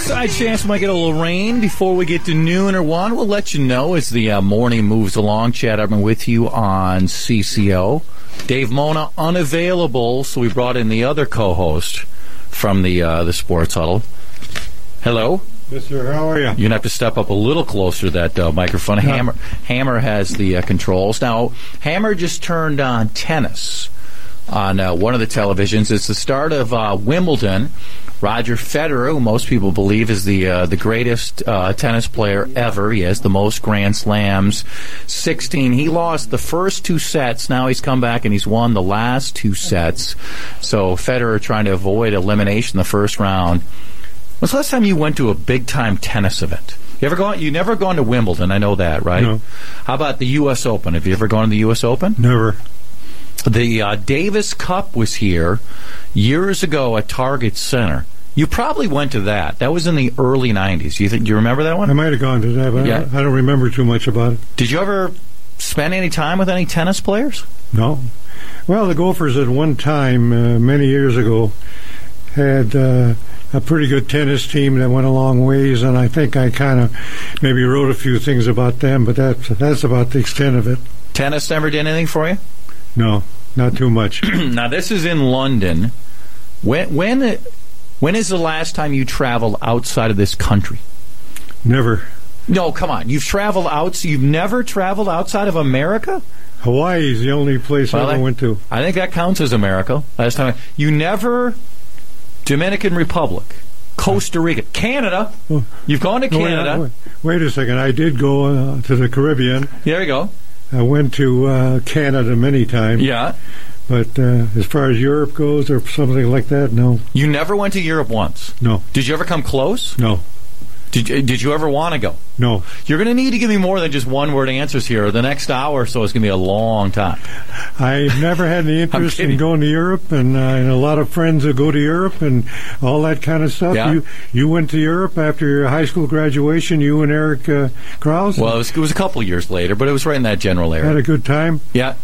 Side chance we might get a little rain before we get to noon or 1. We'll let you know as the morning moves along. Chad Hartman with you on CCO. Dave Mona unavailable, so we brought in the other co-host from the Sports Huddle. Hello. Yes, sir. How are you? You're going to have to step up a little closer to that microphone. Yeah. Hammer has the controls. Now, Hammer just turned on tennis on one of the televisions. It's the start of Wimbledon. Roger Federer, who most people believe is the greatest tennis player ever. He has the most Grand Slams, 16. He lost the first 2 sets. Now he's come back and he's won the last 2 sets. So Federer trying to avoid elimination in the first round. When's the last time you went to a big-time tennis event? You never gone to Wimbledon, I know that, right? No. How about the U.S. Open? Have you ever gone to the U.S. Open? Never. The Davis Cup was here years ago at Target Center. You probably went to that. That was in the early 90s. Do you remember that one? I might have gone to that, but Yeah. I don't remember too much about it. Did you ever spend any time with any tennis players? No. Well, the Gophers at one time, many years ago, had a pretty good tennis team that went a long ways, and I think I kind of maybe wrote a few things about them, but that's about the extent of it. Tennis never did anything for you? No, not too much. Now, this is in London. When is the last time you traveled outside of this country? Never. No, come on. You've never traveled outside of America? Hawaii is the only place I ever went to. I think that counts as America. Last time you never. Dominican Republic, Costa Rica, Canada. You've gone to Canada. Wait a second. I did go to the Caribbean. There you go. I went to Canada many times. Yeah. But as far as Europe goes or something like that, no. You never went to Europe once? No. Did you ever come close? No. Did you ever want to go? No. You're going to need to give me more than just one-word answers here. The next hour or so is going to be a long time. I've never had any interest in going to Europe, and a lot of friends who go to Europe and all that kind of stuff. Yeah. You went to Europe after your high school graduation, you and Eric Krause? Well, it was a couple years later, but it was right in that general area. Had a good time? Yeah.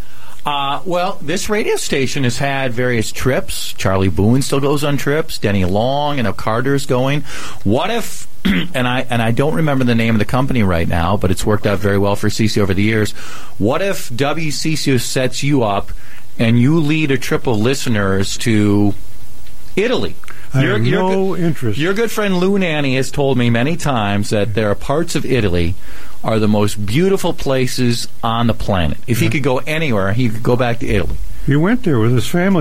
Well, this radio station has had various trips. Charlie Boone still goes on trips. Denny Long and Carter's going. What if, and I don't remember the name of the company right now, but it's worked out very well for CC over the years. What if WCCO sets you up and you lead a trip of listeners to Italy? I have no interest. Your good friend Lou Nanny has told me many times that there are parts of Italy are the most beautiful places on the planet. If he could go anywhere, he could go back to Italy. He went there with his family.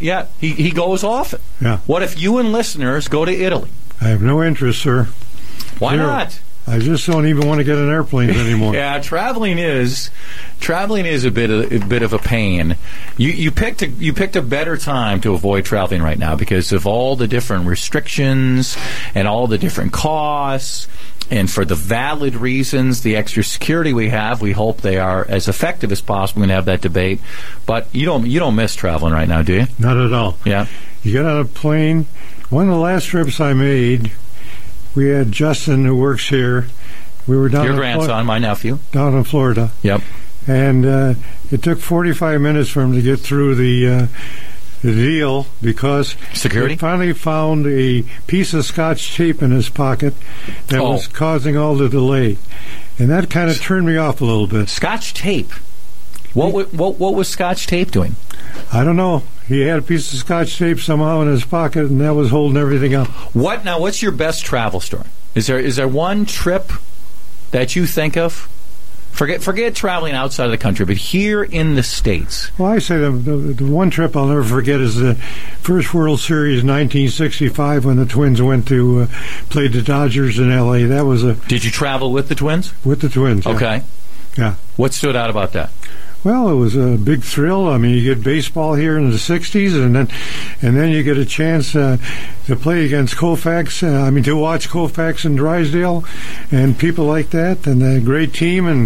He goes often. Yeah. What if you and listeners go to Italy? I have no interest, sir. Why not? I just don't even want to get on airplanes anymore. Yeah, traveling is a bit of a pain. You picked a better time to avoid traveling right now because of all the different restrictions and all the different costs. And for the valid reasons, the extra security we have, we hope they are as effective as possible. We're going to have that debate. But you don't miss traveling right now, do you? Not at all. Yeah. You get on a plane. One of the last trips I made, we had Justin, who works here. We were down your grandson, my nephew, down in Florida. Yep. And it took 45 minutes for him to get through the deal because security he finally found a piece of Scotch tape in his pocket that was causing all the delay, and that kind of turned me off a little bit. Scotch tape. What was Scotch tape doing? I don't know. He had a piece of Scotch tape somehow in his pocket, and that was holding everything up. What's your best travel story? Is there one trip that you think of? Forget traveling outside of the country, but here in the States. Well, I say the one trip I'll never forget is the first World Series, 1965, when the Twins went to play the Dodgers in L.A. That was a. Did you travel with the Twins? With the Twins. Yeah. Okay. Yeah. What stood out about that? Well, it was a big thrill. I mean, you get baseball here in the '60s, and then you get a chance to play against Koufax. To watch Koufax and Drysdale, and people like that, and a great team. And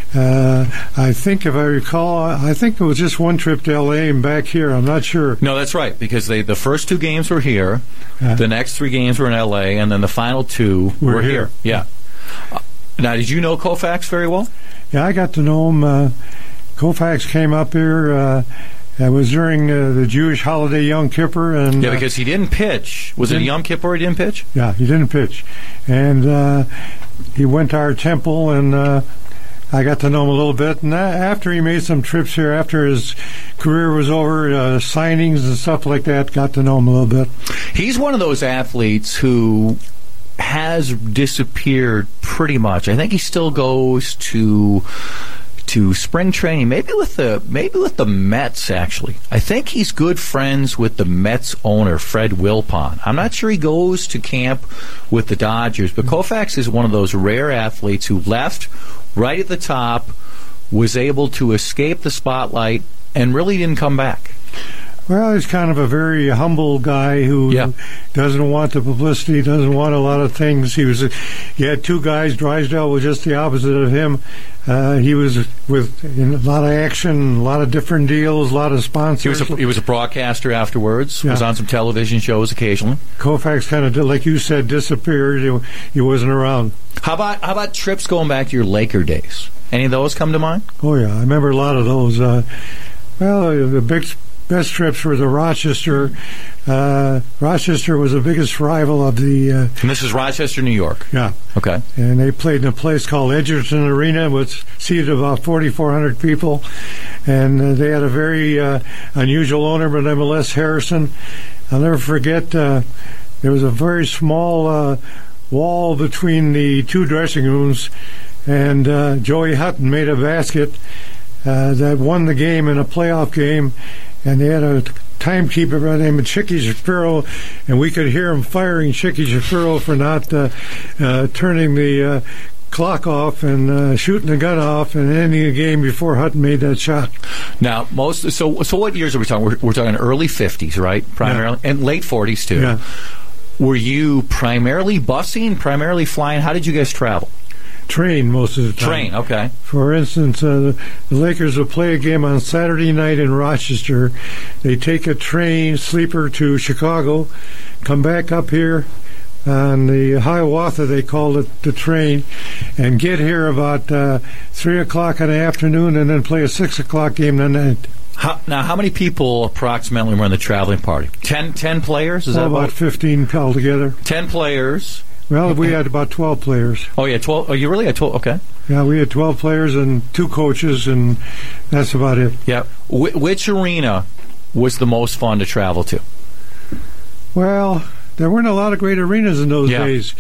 I think, if I recall, I think it was just one trip to L.A. and back here. I'm not sure. No, that's right, because the first 2 games were here, the next 3 games were in L.A., and then the final 2 were here. Yeah. Now, did you know Koufax very well? Yeah, I got to know him. Koufax came up here It was during the Jewish holiday Yom Kippur. And, yeah, because he didn't pitch. Was it Yom Kippur he didn't pitch? Yeah, he didn't pitch. And he went to our temple, and I got to know him a little bit. And after he made some trips here, after his career was over, signings and stuff like that, got to know him a little bit. He's one of those athletes who has disappeared pretty much. I think he still goes to spring training, maybe with the Mets, actually. I think he's good friends with the Mets owner, Fred Wilpon. I'm not sure he goes to camp with the Dodgers, but Koufax is one of those rare athletes who left right at the top, was able to escape the spotlight, and really didn't come back. Well, he's kind of a very humble guy who doesn't want the publicity, doesn't want a lot of things. He had two guys. Drysdale was just the opposite of him. He was in a lot of action, a lot of different deals, a lot of sponsors. He was a broadcaster afterwards. Was on some television shows occasionally. Koufax kind of, like you said, disappeared. He wasn't around. How about trips going back to your Laker days? Any of those come to mind? Oh yeah, I remember a lot of those. The best trips were to Rochester. Rochester was the biggest rival of the... and this is Rochester, New York? Yeah. Okay. And they played in a place called Edgerton Arena, which seated about 4,400 people. And they had a very unusual owner by the name of Les Harrison. I'll never forget, there was a very small wall between the two dressing rooms, and Joey Hutton made a basket that won the game in a playoff game. And they had a timekeeper by the name of Chicky Shapiro, and we could hear him firing Chicky Shapiro for not turning the clock off and shooting the gun off and ending the game before Hutton made that shot. Now, so what years are we talking? We're talking early 50s, right? Primarily, and late 40s too. Yeah. Were you primarily busing, primarily flying? How did you guys travel? Train most of the time. Train, okay. For instance, the Lakers will play a game on Saturday night in Rochester. They take a train, sleeper, to Chicago, come back up here on the Hiawatha, they called it, the train, and get here about 3 o'clock in the afternoon and then play a 6 o'clock game the night. How many people approximately were in the traveling party? 10 players? Is that about 15 altogether. 10 players. Well, we had about 12 players. Oh, yeah, 12. Oh, you really had 12? Okay. Yeah, we had 12 players and 2 coaches, and that's about it. Yeah. Which arena was the most fun to travel to? Well, there weren't a lot of great arenas in those days.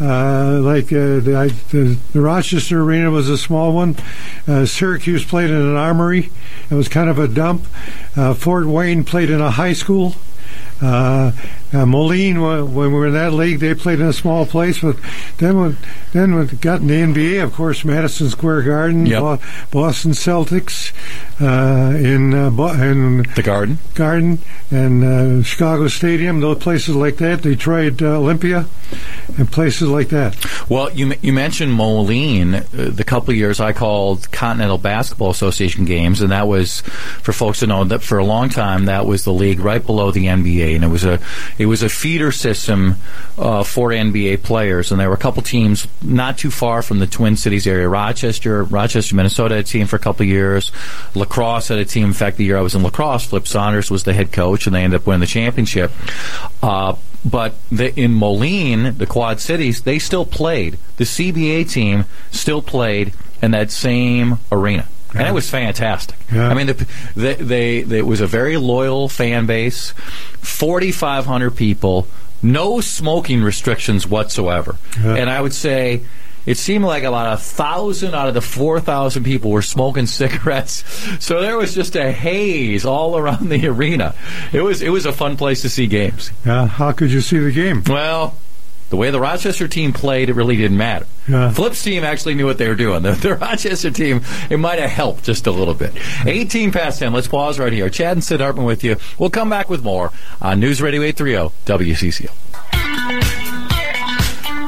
The Rochester Arena was a small one. Syracuse played in an armory. It was kind of a dump. Fort Wayne played in a high school. Moline, when we were in that league, they played in a small place. But then we got in the NBA, of course, Madison Square Garden, Boston Celtics, in the Garden, and Chicago Stadium, those places like that. Detroit Olympia, and places like that. Well, you mentioned Moline. The couple of years I called Continental Basketball Association games, and that was, for folks to know, that for a long time that was the league right below the NBA, and it was a feeder system for NBA players, and there were a couple teams not too far from the Twin Cities area. Rochester, Minnesota had a team for a couple of years. Lacrosse had a team. In fact, the year I was in lacrosse, Flip Saunders was the head coach, and they ended up winning the championship. But in Moline, the Quad Cities, they still played. The CBA team still played in that same arena. And it was fantastic. Yeah. I mean, it was a very loyal fan base, 4,500 people, no smoking restrictions whatsoever. Yeah. And I would say it seemed like about 1,000 out of the 4,000 people were smoking cigarettes. So there was just a haze all around the arena. It was a fun place to see games. Yeah. How could you see the game? Well, the way the Rochester team played, it really didn't matter. Yeah. Flip's team actually knew what they were doing. The Rochester team, it might have helped just a little bit. 18 past 10. Let's pause right here. Chad and Sid Hartman with you. We'll come back with more on News Radio 830 WCCO.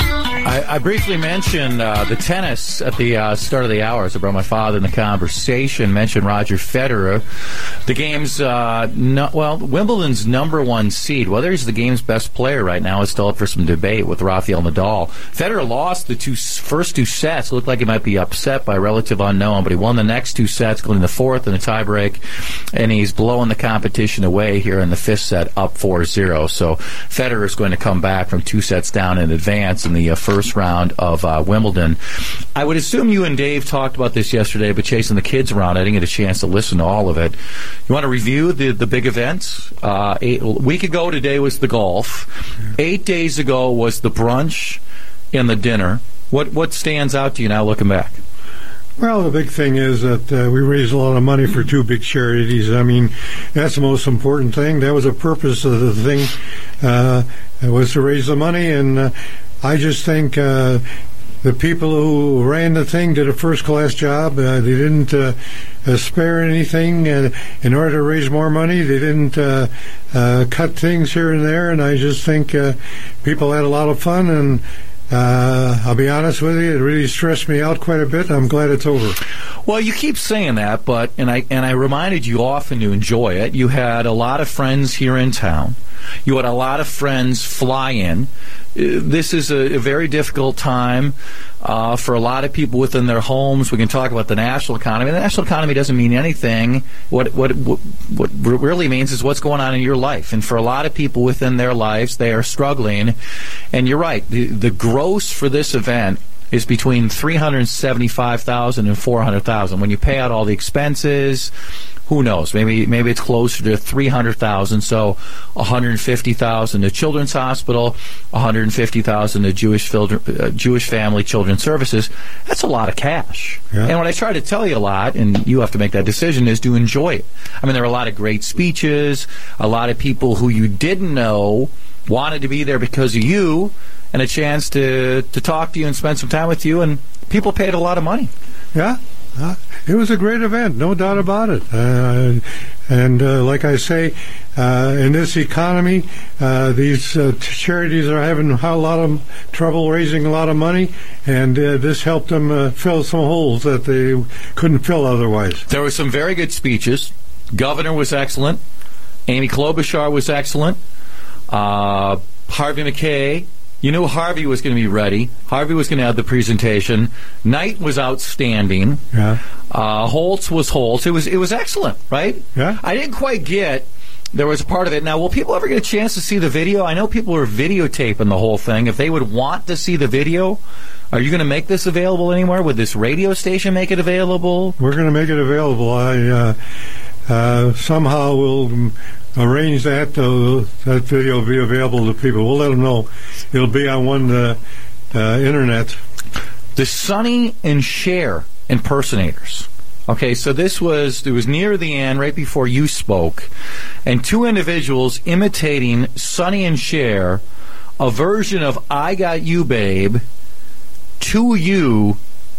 I briefly mentioned the tennis at the start of the hour. As I brought my father in the conversation, mentioned Roger Federer. The game's, Wimbledon's number one seed. Whether he's the game's best player right now is still up for some debate with Rafael Nadal. Federer lost the first two sets. It looked like he might be upset by a relative unknown, but he won the next two sets, including the fourth in a tiebreak, and he's blowing the competition away here in the fifth set, up 4-0. So Federer is going to come back from two sets down in advance in the first round of Wimbledon. I would assume you and Dave talked about this yesterday, but chasing the kids around, I didn't get a chance to listen to all of it. You want to review the big events? A week ago today was the golf. 8 days ago was the brunch and the dinner. What stands out to you now looking back? Well, the big thing is that we raised a lot of money for two big charities. I mean, that's the most important thing. That was the purpose of the thing, was to raise the money. And I just think the people who ran the thing did a first-class job. They didn't spare anything in order to raise more money. They didn't cut things here and there. And I just think people had a lot of fun. And I'll be honest with you, it really stressed me out quite a bit. I'm glad it's over. Well, you keep saying that, but and I reminded you often to enjoy it. You had a lot of friends here in town. You had a lot of friends fly in. This is a very difficult time for a lot of people within their homes. We can talk about the national economy. The national economy doesn't mean anything. What really means is what's going on in your life. And for a lot of people within their lives, they are struggling. And you're right. The gross for this event is between $375,000 and $400,000. When you pay out all the expenses, who knows? Maybe it's closer to $300,000. So $150,000 to Children's Hospital, $150,000 to Jewish Family Children's Services. That's a lot of cash. Yeah. And what I try to tell you a lot, and you have to make that decision, is to enjoy it. I mean, there are a lot of great speeches. A lot of people who you didn't know wanted to be there because of you, and a chance to talk to you and spend some time with you. And people paid a lot of money. Yeah. It was a great event, no doubt about it. And like I say, in this economy, these charities are having a lot of trouble raising a lot of money, and this helped them fill some holes that they couldn't fill otherwise. There were some very good speeches. Governor was excellent. Amy Klobuchar was excellent. Harvey McKay. You knew Harvey was going to be ready. Harvey was going to have the presentation. Knight was outstanding. Yeah. Holtz was Holtz. It was excellent, right? Yeah. I didn't quite get. There was a part of it. Now, will people ever get a chance to see the video? I know people are videotaping the whole thing. If they would want to see the video, are you going to make this available anywhere? Would this radio station make it available? We're going to make it available. I somehow will arrange that that video will be available to people. We'll let them know. It'll be on one internet. The Sonny and Cher impersonators. Okay, so it was near the end, right before you spoke, and two individuals imitating Sonny and Cher, a version of I Got You, Babe, to you.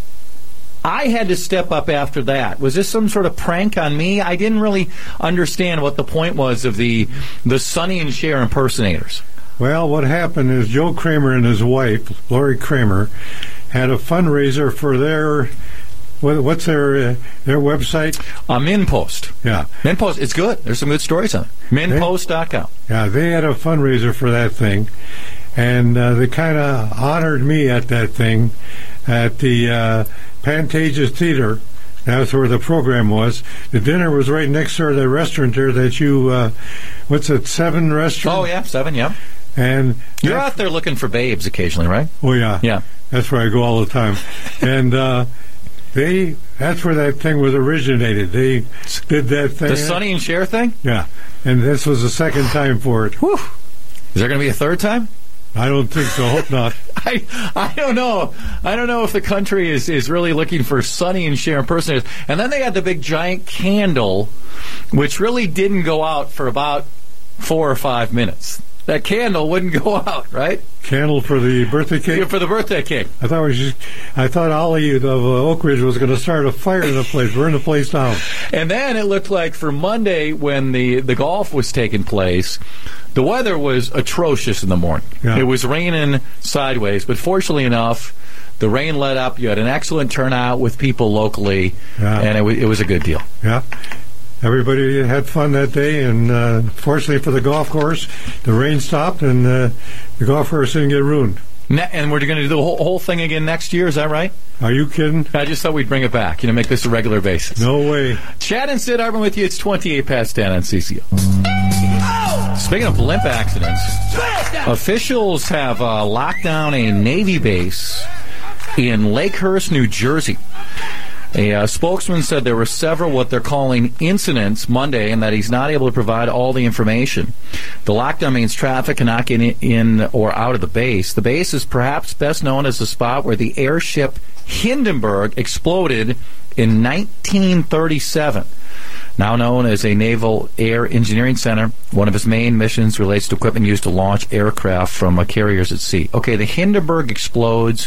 I had to step up after that. Was this some sort of prank on me? I didn't really understand what the point was of the Sonny and Cher impersonators. Well, what happened is Joe Kramer and his wife, Lori Kramer, had a fundraiser for their... What's their website? MinPost. Yeah. MinPost, it's good. There's some good stories on it. MinPost.com. Yeah, they had a fundraiser for that thing, and they kind of honored me at that thing at the Pantages Theater. That's where the program was. The dinner was right next door to the restaurant there that you, what's it, 7 restaurant? Oh, yeah, 7, yeah. And you're out there looking for babes occasionally, right? Oh, yeah. Yeah. That's where I go all the time. And that's where that thing was originated. They did that thing. The Sonny and Cher thing? Yeah. And this was the second time for it. Whew. Is there going to be a third time? I don't think so. Hope not. I don't know. I don't know if the country is really looking for Sonny and Cher impersonators. And then they had the big giant candle, which really didn't go out for about 4 or 5 minutes. that candle wouldn't go out, right? Candle for the birthday cake? Yeah, for the birthday cake. I thought Ollie of Oak Ridge was going to start a fire in the place, burn the place down. And then it looked like for Monday, when the golf was taking place, the weather was atrocious in the morning. Yeah. It was raining sideways, but fortunately enough, the rain let up. You had an excellent turnout with people locally, and it was a good deal. Yeah. Everybody had fun that day, and fortunately for the golf course, the rain stopped, and the golf course didn't get ruined. And we're going to do the whole thing again next year, is that right? Are you kidding? I just thought we'd bring it back, make this a regular basis. No way. Chad and Sid Hartman with you. It's 28 past 10 on CCO. Speaking of blimp accidents, officials have locked down a Navy base in Lakehurst, New Jersey. A spokesman said there were several what they're calling incidents Monday and that he's not able to provide all the information. The lockdown means traffic cannot get in or out of the base. The base is perhaps best known as the spot where the airship Hindenburg exploded in 1937. Now known as a Naval Air Engineering Center, one of its main missions relates to equipment used to launch aircraft from carriers at sea. Okay, the Hindenburg explodes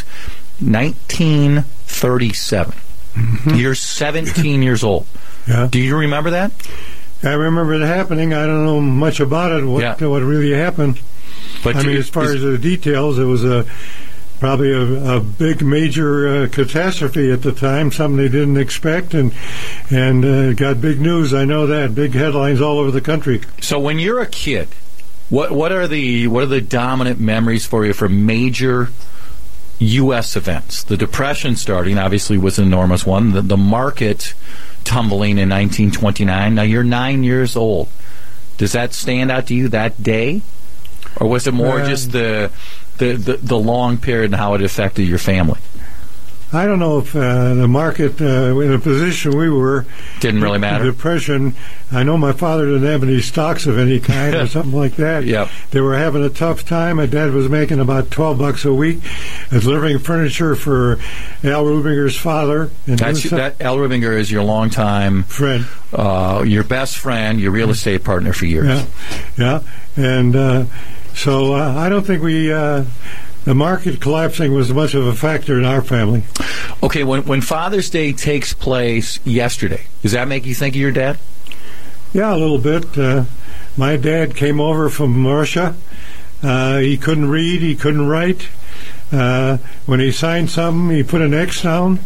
1937. Mm-hmm. You're 17 years old. Yeah. Do you remember that? I remember it happening. I don't know much about it, what really happened. But as far as the details, it was probably a big major catastrophe at the time, something they didn't expect, and got big news. I know that, big headlines all over the country. So when you're a kid, what are the dominant memories for you from major U.S. events? The Depression starting, obviously, was an enormous one. The market tumbling in 1929. Now, you're 9 years old. Does that stand out to you that day? Or was it more just the long period and how it affected your family? I don't know if the market, in the position we were, didn't really matter. The Depression, I know my father didn't have any stocks of any kind or something like that. Yep. They were having a tough time. My dad was making about $12 a week, delivering furniture for Al Rubinger's father. And that Al Rubinger is your longtime friend, your best friend, your real estate partner for years. Yeah. And so I don't think the market collapsing was much of a factor in our family. Okay, when Father's Day takes place yesterday, does that make you think of your dad? Yeah, a little bit. My dad came over from Russia. He couldn't read, he couldn't write. When he signed something, he put an X down.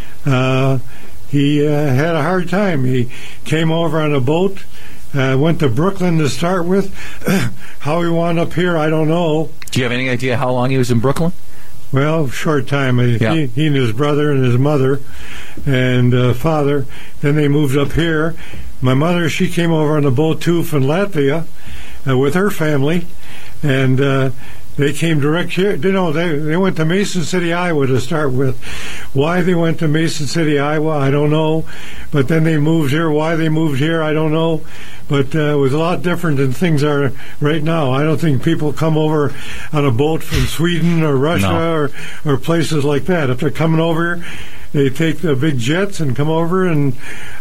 He had a hard time. He came over on a boat. Went to Brooklyn to start with. How he wound up here, I don't know. Do you have any idea how long he was in Brooklyn? Well, short time. He and his brother and his mother and father. Then they moved up here. My mother, she came over on a boat too from Latvia with her family, and they came direct here. They went to Mason City, Iowa to start with. Why they went to Mason City, Iowa, I don't know. But then they moved here. Why they moved here, I don't know. But it was a lot different than things are right now. I don't think people come over on a boat from Sweden or Russia or places like that. If they're coming over, they take the big jets and come over, and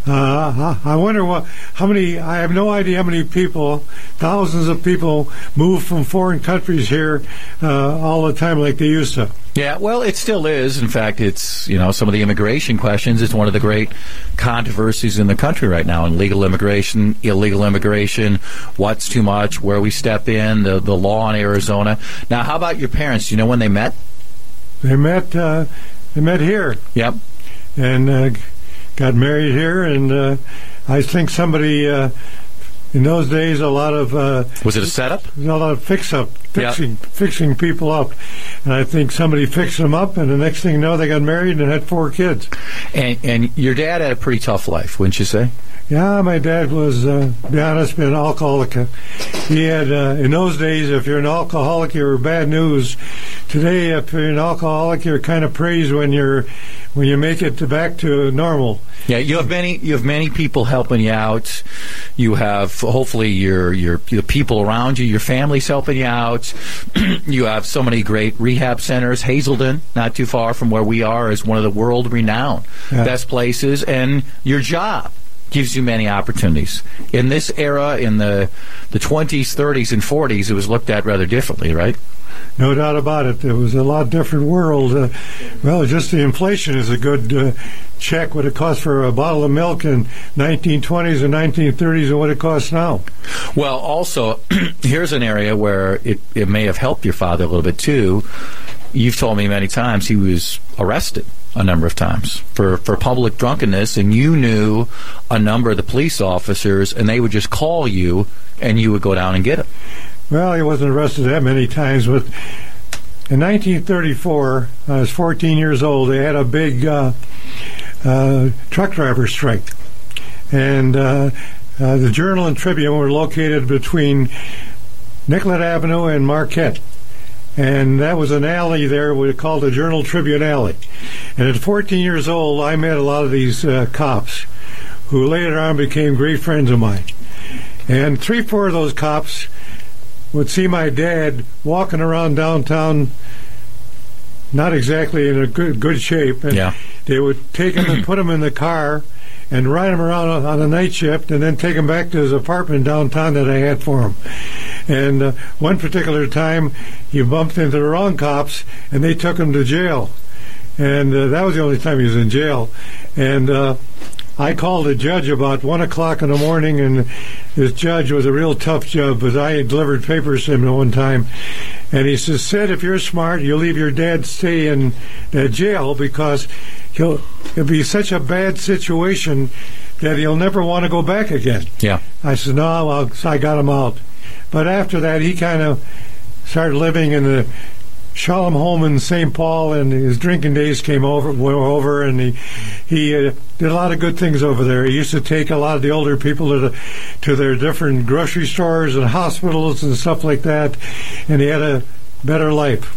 I wonder how many. I have no idea how many people, thousands of people, move from foreign countries here all the time like they used to. Yeah, well, it still is. In fact, it's, some of the immigration questions. It's one of the great controversies in the country right now. And legal immigration, illegal immigration, what's too much, where we step in, the law in Arizona. Now, how about your parents? Do you know when they met? They met here. Yep. And got married here. And I think somebody... in those days, a lot of... was it a setup? A lot of fixing people up. And I think somebody fixed them up, and the next thing you know, they got married and had 4 kids. And your dad had a pretty tough life, wouldn't you say? Yeah, my dad was, to be honest, an alcoholic. He had, in those days, if you're an alcoholic, you were bad news. Today, if you're an alcoholic, you're kind of praised when you make it back to normal. Yeah, you have many people helping you out. You have hopefully your people around you, your family's helping you out. You have so many great rehab centers. Hazelden, not too far from where we are, is one of the world-renowned best places. And your job, gives you many opportunities. In this era, in the 20s, 30s, and 40s, it was looked at rather differently, right? No doubt about it. It was a lot different world. Well, just the inflation is a good check what it cost for a bottle of milk in 1920s and 1930s and what it costs now. Well, also, here's an area where it may have helped your father a little bit, too. You've told me many times he was arrested a number of times for public drunkenness, and you knew a number of the police officers, and they would just call you, and you would go down and get him. Well, he wasn't arrested that many times, but in 1934, I was 14 years old, they had a big truck driver strike. And the Journal and Tribune were located between Nicollet Avenue and Marquette. And that was an alley there we called the Journal Tribune Alley. And at 14 years old, I met a lot of these cops who later on became great friends of mine. And 3-4 of those cops would see my dad walking around downtown, not exactly in a good shape. And they would take him and put him in the car and ride him around on a night shift and then take him back to his apartment downtown that I had for him. And one particular time, he bumped into the wrong cops, and they took him to jail. And that was the only time he was in jail. And I called a judge about 1 o'clock in the morning, and this judge was a real tough judge, but I had delivered papers to him at one time. And he says, Sid, if you're smart, you'll leave your dad stay in jail because it'll be such a bad situation that he'll never want to go back again. Yeah. I said, no, I got him out. But after that, he kind of started living in the Shalom home in St. Paul, and his drinking days went over, and he did a lot of good things over there. He used to take a lot of the older people to their different grocery stores and hospitals and stuff like that, and he had a better life.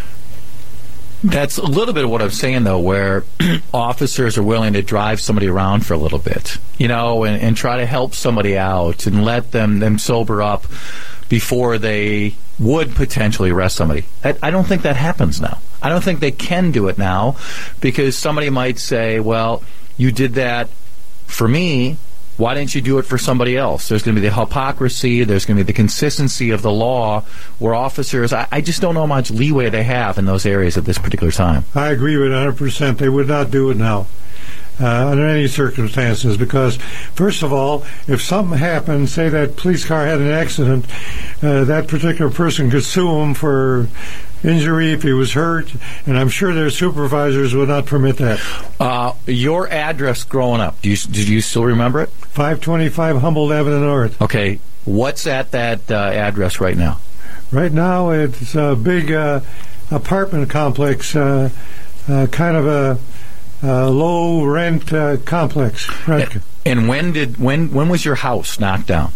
That's a little bit of what I'm saying, though, where officers are willing to drive somebody around for a little bit, and try to help somebody out and let them sober up before they would potentially arrest somebody. I don't think that happens now. I don't think they can do it now because somebody might say, well, you did that for me. Why didn't you do it for somebody else? There's going to be the hypocrisy. There's going to be the consistency of the law where officers, I just don't know how much leeway they have in those areas at this particular time. I agree with 100%. They would not do it now under any circumstances because, first of all, if something happened, say that police car had an accident, that particular person could sue him for injury if he was hurt, and I'm sure their supervisors would not permit that. Your address growing up, did you still remember it? 525 Humboldt Avenue North. Okay. What's at that address right now? Right now it's a big apartment complex, kind of a low rent complex. Right. And when was your house knocked down?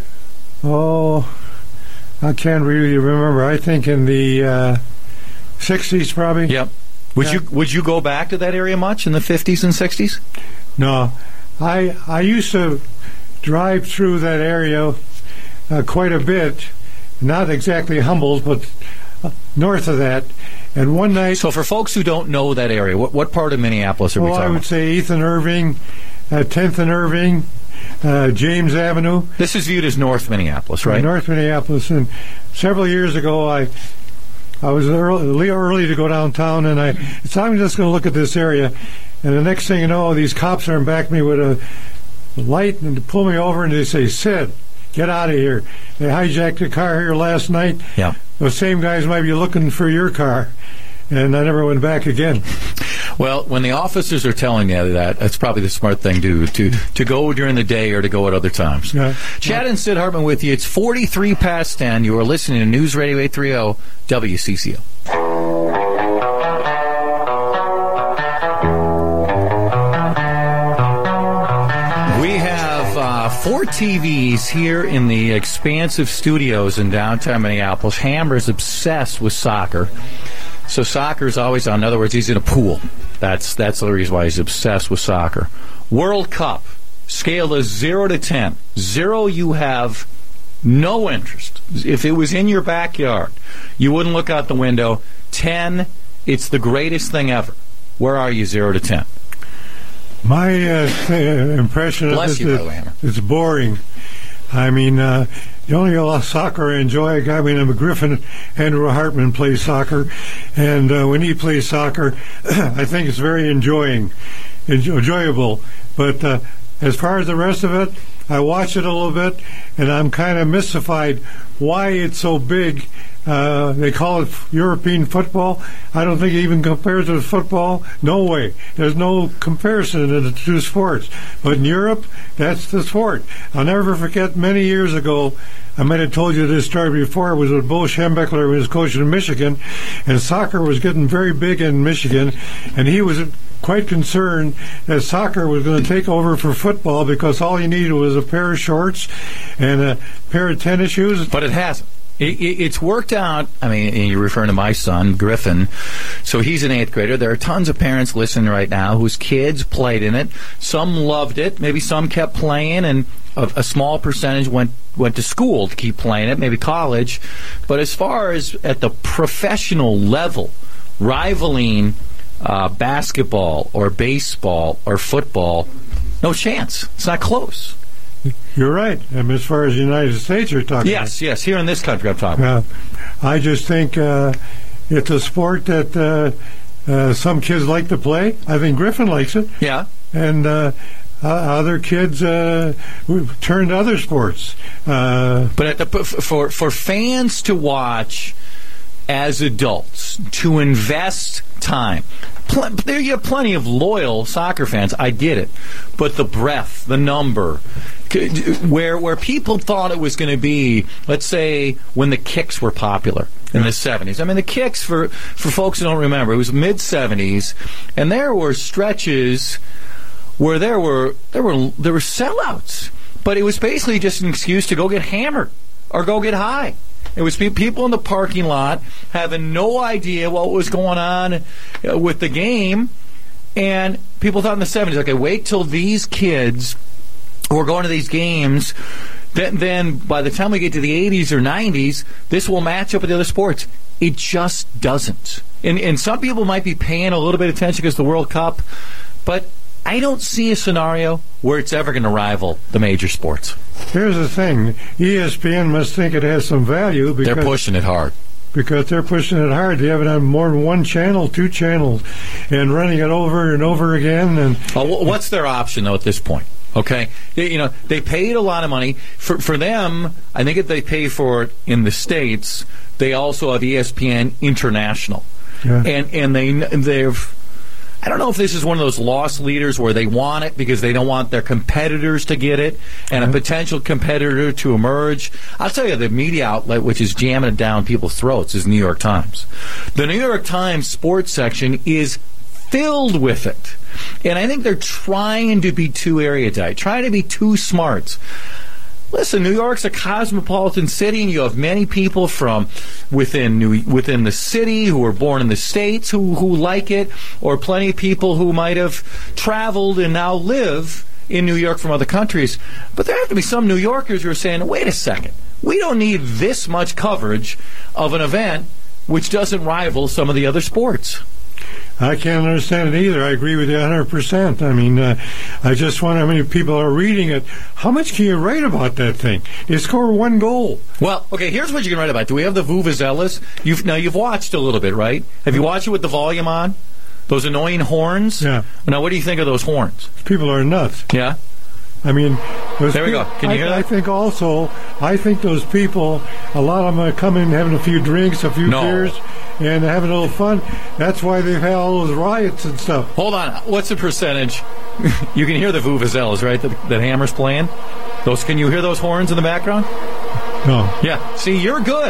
Oh, I can't really remember. I think in the 60s, probably. Yep. Would you go back to that area much in the 50s and 60s? No, I used to drive through that area quite a bit. Not exactly Humboldt, but north of that. And one night. So for folks who don't know that area, what part of Minneapolis are we talking about? I would say Ethan Irving, 10th and Irving. James Avenue. This is viewed as North Minneapolis, right? North Minneapolis. And several years ago, I was early to go downtown, and I'm just going to look at this area. And the next thing you know, these cops are in back of me with a light and pull me over, and they say, Sid, get out of here. They hijacked a car here last night. Yeah. Those same guys might be looking for your car. And I never went back again. Well, when the officers are telling you that, that's probably the smart thing to go during the day or to go at other times. Yeah. Chad and Sid Hartman with you. It's 43 past 10. You are listening to News Radio 830 WCCO. We have 4 TVs here in the expansive studios in downtown Minneapolis. Hammer's obsessed with soccer. So soccer's always on. In other words, he's in a pool. That's the reason why he's obsessed with soccer. World Cup, scale is 0 to 10. 0, you have no interest. If it was in your backyard, you wouldn't look out the window. 10, it's the greatest thing ever. Where are you, 0 to 10? My impression of it is it's boring. I mean, the only soccer I enjoy, a guy by the name of Griffin, Andrew Hartman, plays soccer. And when he plays soccer, I think it's very enjoyable. But as far as the rest of it, I watch it a little bit, and I'm kind of mystified why it's so big. They call it European football. I don't think it even compares to football. No way. There's no comparison in the two sports. But in Europe, that's the sport. I'll never forget many years ago, I might have told you this story before, it was with Bo Schembechler, who was coaching in Michigan, and soccer was getting very big in Michigan, and he was quite concerned that soccer was going to take over for football because all you needed was a pair of shorts and a pair of tennis shoes. But it hasn't. It's worked out. I mean, you're referring to my son, Griffin. So he's an 8th grader. There are tons of parents listening right now whose kids played in it. Some loved it. Maybe some kept playing, and a small percentage went to school to keep playing it, maybe college. But as far as at the professional level, rivaling basketball or baseball or football, no chance. It's not close. You're right. As far as the United States you're talking about. Yes, here in this country I'm talking about. I just think it's a sport that some kids like to play. I think Griffin likes it. Yeah. And other kids turn to other sports. But for fans to watch as adults, to invest time, there you have plenty of loyal soccer fans. I get it. But the breadth, the number, where people thought it was going to be, let's say, when the kicks were popular in the 70s. I mean, the kicks, for folks who don't remember, it was mid-70s, and there were stretches where there were sellouts. But it was basically just an excuse to go get hammered or go get high. It was people in the parking lot having no idea what was going on with the game. And people thought in the 70s, okay, wait till these kids who are going to these games, then by the time we get to the 80s or 90s, this will match up with the other sports. It just doesn't. And some people might be paying a little bit of attention because of the World Cup, but I don't see a scenario where it's ever going to rival the major sports. Here's the thing. ESPN must think it has some value. Because they're pushing it hard. Because they're pushing it hard. They have it on more than one channel, 2 channels, and running it over and over again. And what's their option, though, at this point? Okay? They paid a lot of money. For them, I think if they pay for it in the States, they also have ESPN International. Yeah. And they've... I don't know if this is one of those loss leaders where they want it because they don't want their competitors to get it and a potential competitor to emerge. I'll tell you, the media outlet which is jamming it down people's throats is New York Times. The New York Times sports section is filled with it. And I think they're trying to be too erudite, trying to be too smart. Listen, New York's a cosmopolitan city, and you have many people from within the city who were born in the States who like it, or plenty of people who might have traveled and now live in New York from other countries. But there have to be some New Yorkers who are saying, wait a second, we don't need this much coverage of an event which doesn't rival some of the other sports. I can't understand it either. I agree with you 100%. I mean, I just wonder how many people are reading it. How much can you write about that thing? They score 1 goal. Well, okay, here's what you can write about. Do we have the vuvuzelas? You've watched a little bit, right? Have you watched it with the volume on? Those annoying horns? Yeah. Now, what do you think of those horns? People are nuts. Yeah? I mean, there we go. Can you hear that? I think those people, a lot of them are coming having a few drinks, a few beers, and having a little fun. That's why they've had all those riots and stuff. Hold on. What's the percentage? You can hear the vuvuzelas, right? That Hammer's playing. Can you hear those horns in the background? No. Yeah. See, you're good.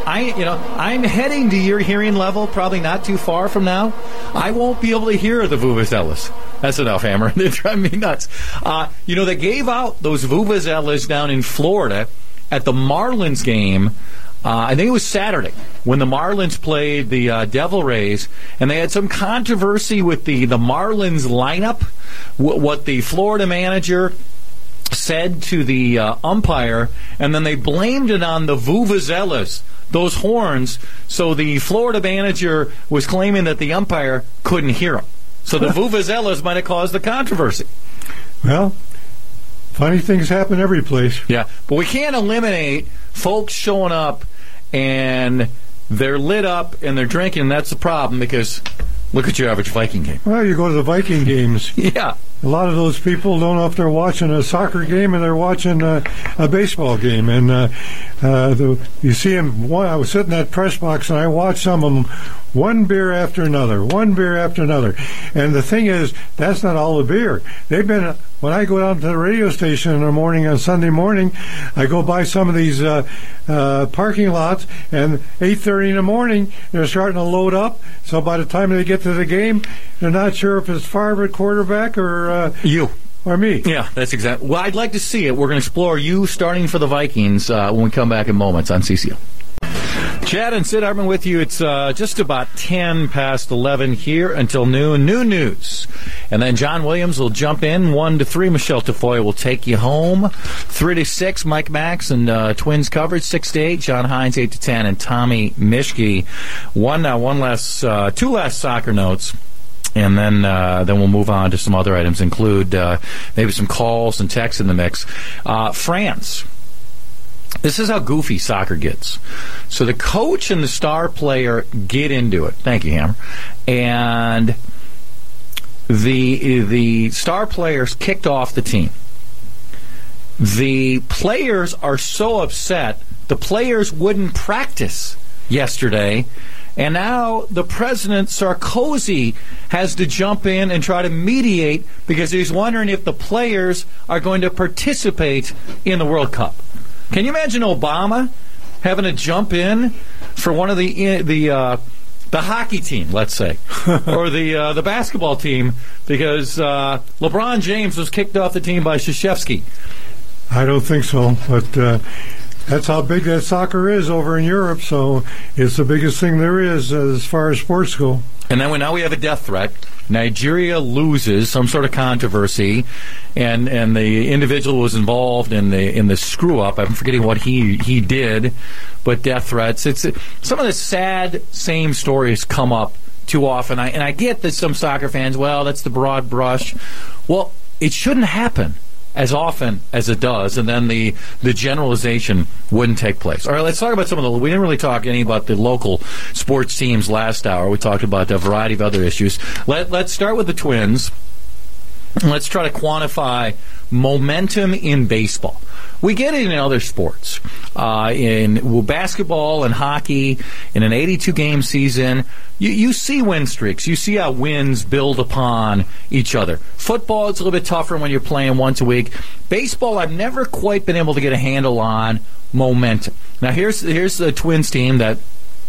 I'm heading to your hearing level, probably not too far from now. I won't be able to hear the vuvuzelas. That's enough, Hammer. They're driving me nuts. They gave out those vuvuzelas down in Florida at the Marlins game. I think it was Saturday when the Marlins played the Devil Rays, and they had some controversy with the Marlins lineup. What the Florida manager said to the umpire, and then they blamed it on the vuvuzelas, those horns. So the Florida manager was claiming that the umpire couldn't hear him. So the vuvuzelas might have caused the controversy. Well, funny things happen every place. Yeah, but we can't eliminate folks showing up and they're lit up and they're drinking. That's the problem, because look at your average Viking game. Well, you go to the Viking games. Yeah. A lot of those people don't know if they're watching a soccer game or they're watching a baseball game. And you see them. I was sitting in that press box and I watched some of them, one beer after another. And the thing is, that's not all the beer. They've been. When I go down to the radio station in the morning on Sunday morning, I go by some of these parking lots, and 8:30 in the morning, they're starting to load up. So by the time they get to the game, they're not sure if it's Favre at quarterback or you. Or me. Yeah, that's exactly. Well, I'd like to see it. We're going to explore you starting for the Vikings when we come back in moments on CCO. Chad and Sid Hartman with you. It's just about 10 past 11 here until noon. New news. And then John Williams will jump in 1 to 3. Michelle Tafoya will take you home. 3 to 6, Mike Max and Twins coverage. 6 to 8, John Hines. 8 to 10, and Tommy Mischke. Two last soccer notes. And then we'll move on to some other items, include maybe some calls and texts in the mix. France. This is how goofy soccer gets. So the coach and the star player get into it. Thank you, Hammer. And the star players kicked off the team. The players are so upset, the players wouldn't practice yesterday. And now the President, Sarkozy, has to jump in and try to mediate because he's wondering if the players are going to participate in the World Cup. Can you imagine Obama having to jump in for one of the hockey team, let's say, or the basketball team, because LeBron James was kicked off the team by Krzyzewski? I don't think so, but that's how big that soccer is over in Europe, so it's the biggest thing there is as far as sports go. And then now we have a death threat. Nigeria loses some sort of controversy, and the individual was involved in the screw up. I'm forgetting what he did, but death threats. It's some of the sad same stories come up too often. And I get that some soccer fans, well, that's the broad brush. Well, it shouldn't happen as often as it does, and then the generalization wouldn't take place. All right, let's talk about some of the... We didn't really talk any about the local sports teams last hour. We talked about a variety of other issues. Let's start with the Twins. Let's try to quantify momentum in baseball. We get it in other sports. In basketball and hockey, in an 82-game season, you see win streaks. You see how wins build upon each other. Football, it's a little bit tougher when you're playing once a week. Baseball, I've never quite been able to get a handle on momentum. Now, here's the Twins team that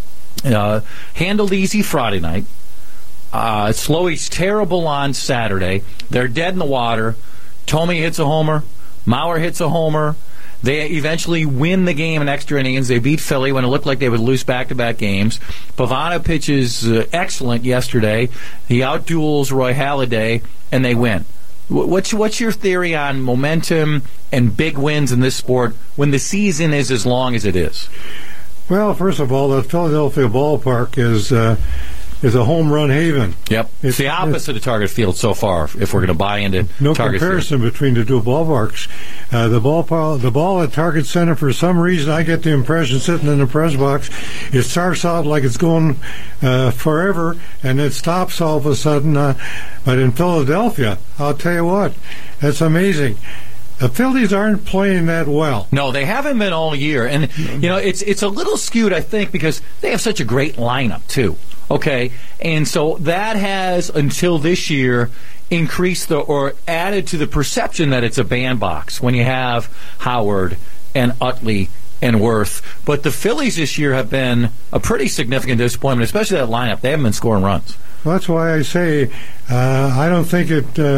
handled easy Friday night. Slowey's terrible on Saturday. They're dead in the water. Tomey hits a homer. Mauer hits a homer. They eventually win the game in extra innings. They beat Philly when it looked like they would lose back-to-back games. Pavano pitches excellent yesterday. He outduels Roy Halladay, and they win. What's your theory on momentum and big wins in this sport when the season is as long as it is? Well, first of all, the Philadelphia ballpark is a home run haven. Yep. It's the opposite of Target Field so far, if we're going to buy into no Target comparison Field. Between the two ballparks. The ball at Target Center, for some reason, I get the impression, sitting in the press box, it starts out like it's going forever, and it stops all of a sudden. But in Philadelphia, I'll tell you what, that's amazing. The Phillies aren't playing that well. No, they haven't been all year. And, it's a little skewed, I think, because they have such a great lineup, too. Okay, and so that has, until this year, increased or added to the perception that it's a bandbox when you have Howard and Utley and Worth. But the Phillies this year have been a pretty significant disappointment, especially that lineup. They haven't been scoring runs. Well, that's why I say I don't think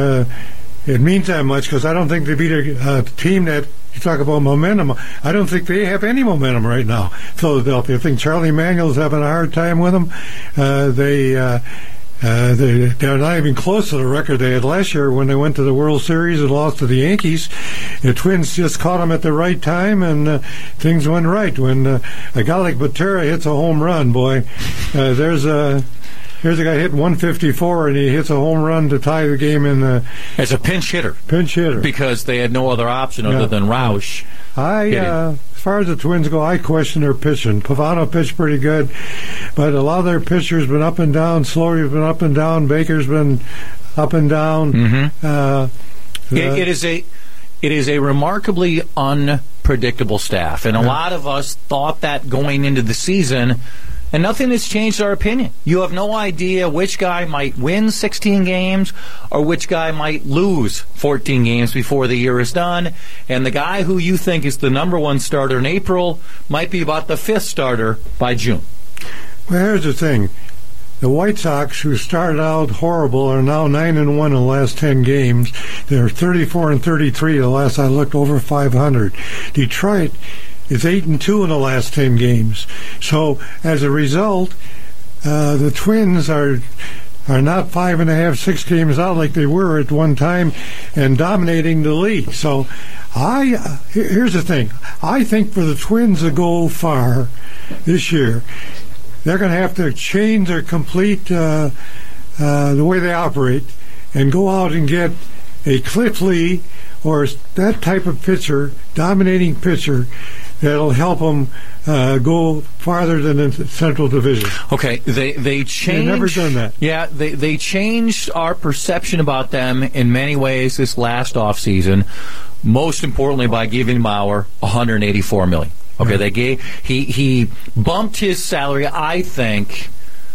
it means that much, because I don't think they beat a team that... You talk about momentum. I don't think they have any momentum right now, Philadelphia. I think Charlie Manuel's having a hard time with them. They're not even close to the record they had last year when they went to the World Series and lost to the Yankees. The Twins just caught them at the right time, and things went right. When a guy like Butera hits a home run, boy, there's a Here's a guy hitting 154, and he hits a home run to tie the game in the... As a pinch hitter. Pinch hitter. Because they had no other option other than Roush. As far as the Twins go, I question their pitching. Pavano pitched pretty good, but a lot of their pitchers been up and down. Slory's been up and down. Baker's been up and down. Mm-hmm. It is a remarkably unpredictable staff, and a lot of us thought that going into the season, and nothing has changed our opinion. You have no idea which guy might win 16 games or which guy might lose 14 games before the year is done, and the guy who you think is the number one starter in April might be about the fifth starter by June. Well, here's the thing. The White Sox, who started out horrible, are now 9-1 in the last 10 games. They're 34-33 the last I looked, over 500. Detroit is 8-2 in the last 10 games. So as a result, the Twins are not 5.5, 6 games out like they were at one time and dominating the league. So here's the thing. I think for the Twins to go far this year, they're going to have to change their complete the way they operate and go out and get a Cliff Lee or that type of pitcher, dominating pitcher, that'll help them go farther than the Central Division. Okay, they changed. They've never done that. Yeah, they changed our perception about them in many ways this last offseason, most importantly by giving Mauer $184 million. Okay, he bumped his salary, I think,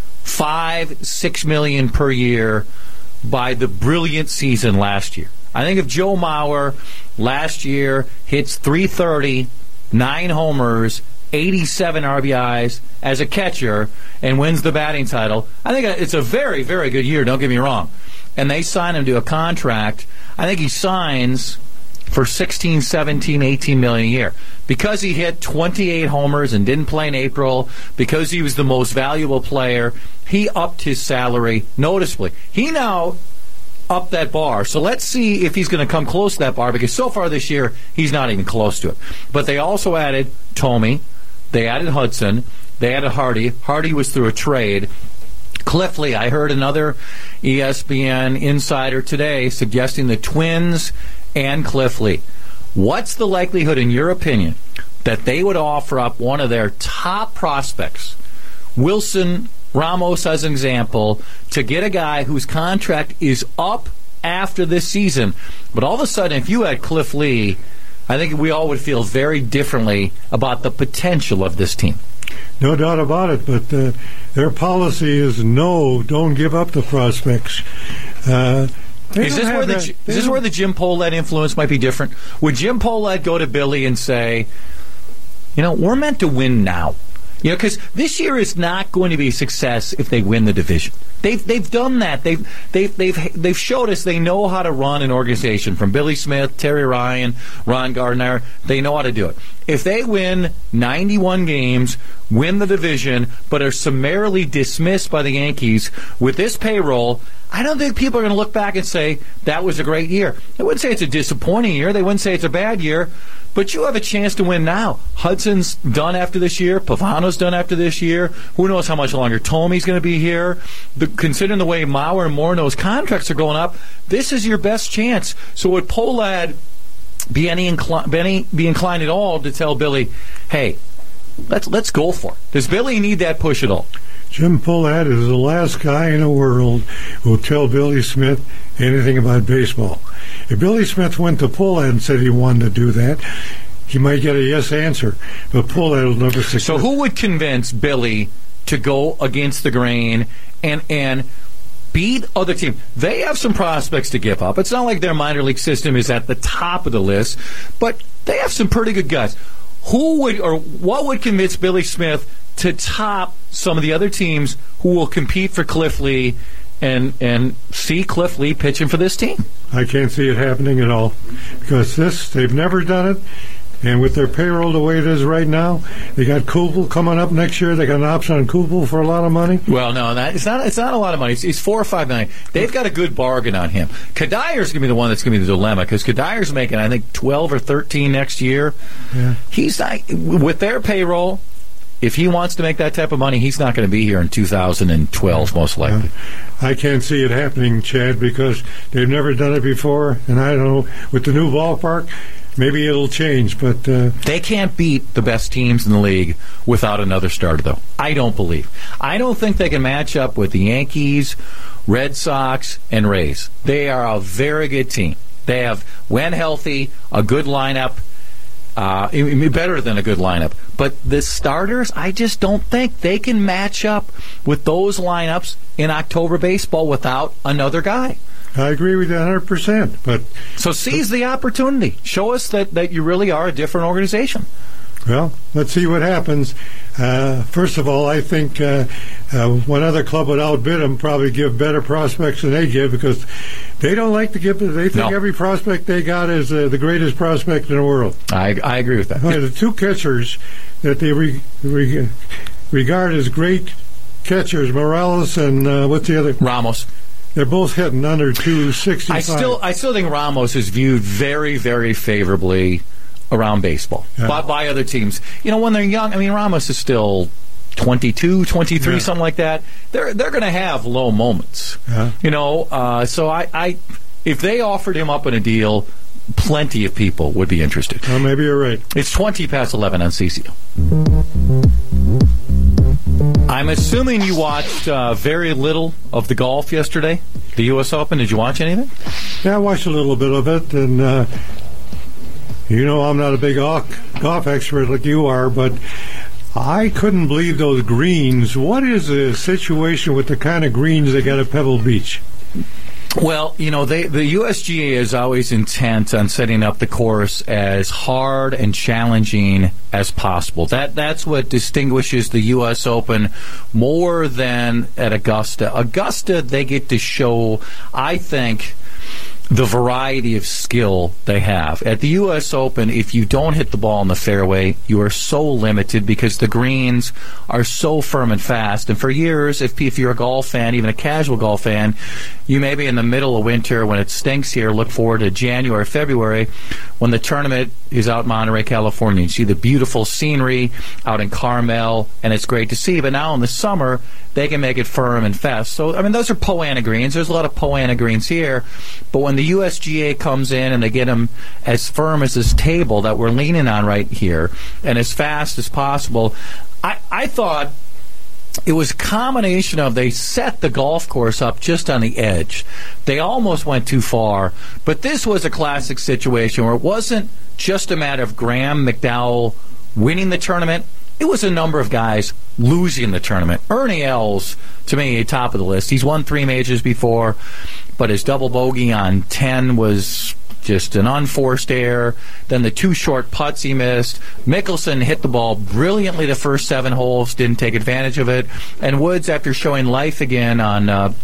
$5-6 million per year by the brilliant season last year. I think if Joe Mauer last year hits .330, 9 homers, 87 RBIs as a catcher, and wins the batting title, I think it's a very, very good year, don't get me wrong. And they sign him to a contract. I think he signs for $16, $17, $18 million a year. Because he hit 28 homers and didn't play in April, because he was the most valuable player, he upped his salary noticeably. He now upped that bar. So let's see if he's going to come close to that bar, because so far this year, he's not even close to it. But they also added Thome. They added Hudson. They added Hardy. Hardy was through a trade. Cliff Lee, I heard another ESPN insider today suggesting the Twins and Cliff Lee. What's the likelihood, in your opinion, that they would offer up one of their top prospects, Wilson Ramos as an example, to get a guy whose contract is up after this season? But all of a sudden, if you had Cliff Lee, I think we all would feel very differently about the potential of this team. No doubt about it, but their policy is no, don't give up the prospects. Is this where the Jim Pohlad influence might be different? Would Jim Pohlad go to Billy and say, we're meant to win now? Because this year is not going to be a success if they win the division. They've done that. They've showed us they know how to run an organization. From Billy Smith, Terry Ryan, Ron Gardner, they know how to do it. If they win 91 games, win the division, but are summarily dismissed by the Yankees with this payroll, I don't think people are going to look back and say that was a great year. They wouldn't say it's a disappointing year. They wouldn't say it's a bad year. But you have a chance to win now. Hudson's done after this year. Pavano's done after this year. Who knows how much longer Thome's going to be here. Considering the way Mauer and Morneau's contracts are going up, this is your best chance. So would Pohlad be inclined at all to tell Billy, hey, let's go for it? Does Billy need that push at all? Jim Pohlad is the last guy in the world who will tell Billy Smith anything about baseball. If Billy Smith went to Pohlad and said he wanted to do that, he might get a yes answer. But Pohlad will never succeed. So who would convince Billy to go against the grain and beat other teams? They have some prospects to give up. It's not like their minor league system is at the top of the list, but they have some pretty good guys. What would convince Billy Smith to top some of the other teams who will compete for Cliff Lee and see Cliff Lee pitching for this team? I can't see it happening at all, because they've never done it, and with their payroll the way it is right now, they got Kupel coming up next year. They got an option on Kupel for a lot of money. Well, no, it's not a lot of money. It's $4 or $5 million. They've got a good bargain on him. Kadyr's going to be the one that's going to be the dilemma, because Kadyr's making, I think, 12 or 13 next year. Yeah. He's not, with their payroll. if he wants to make that type of money, he's not going to be here in 2012, most likely. I can't see it happening, Chad, because they've never done it before, and I don't know, with the new ballpark, maybe it'll change, but... They can't beat the best teams in the league without another starter, though. I don't believe. I don't think they can match up with the Yankees, Red Sox, and Rays. They are a very good team. They have, when healthy, a good lineup. Better than a good lineup. But the starters, I just don't think they can match up with those lineups in October baseball without another guy. I agree with you 100%. But so seize the opportunity. Show us that you really are a different organization. Well, let's see what happens. First of all, I think one other club would outbid them, probably give better prospects than they give, because they don't like to give. They think every prospect they got is the greatest prospect in the world. I agree with that. The two catchers that they regard as great catchers, Morales and what's the other? Ramos. They're both hitting under 265. I still think Ramos is viewed very, very favorably around baseball by other teams. You know, when they're young, I mean, Ramos is still 22, 23, something like that. They're going to have low moments. You know, so I if they offered him up in a deal, plenty of people would be interested. Well, maybe you're right. It's 20 past 11 on CCO. I'm assuming you watched very little of the golf yesterday, the U.S. Open. Did you watch anything? Yeah, I watched a little bit of it, and you know I'm not a big golf expert like you are, but I couldn't believe those greens. What is the situation with the kind of greens they got at Pebble Beach? Well, you know, the USGA is always intent on setting up the course as hard and challenging as possible. That's what distinguishes the U.S. Open more than at Augusta. Augusta, they get to show, I think, the variety of skill they have. At the U.S. Open, if you don't hit the ball in the fairway, you are so limited because the greens are so firm and fast. And for years, if you're a golf fan, even a casual golf fan, you may be in the middle of winter when it stinks here, look forward to January, February, when the tournament is out in Monterey, California. You see the beautiful scenery out in Carmel, and it's great to see. But now in the summer, they can make it firm and fast. So, I mean, those are Poa annua greens. There's a lot of Poa annua greens here. But when the USGA comes in and they get them as firm as this table that we're leaning on right here and as fast as possible, I thought it was a combination of they set the golf course up just on the edge. They almost went too far. But this was a classic situation where it wasn't just a matter of Graham McDowell winning the tournament. It was a number of guys losing the tournament. Ernie Els, to me, top of the list. He's won 3 majors before, but his double bogey on 10 was just an unforced error. Then the 2 short putts he missed. Mickelson hit the ball brilliantly the first 7 holes, didn't take advantage of it. And Woods, after showing life again on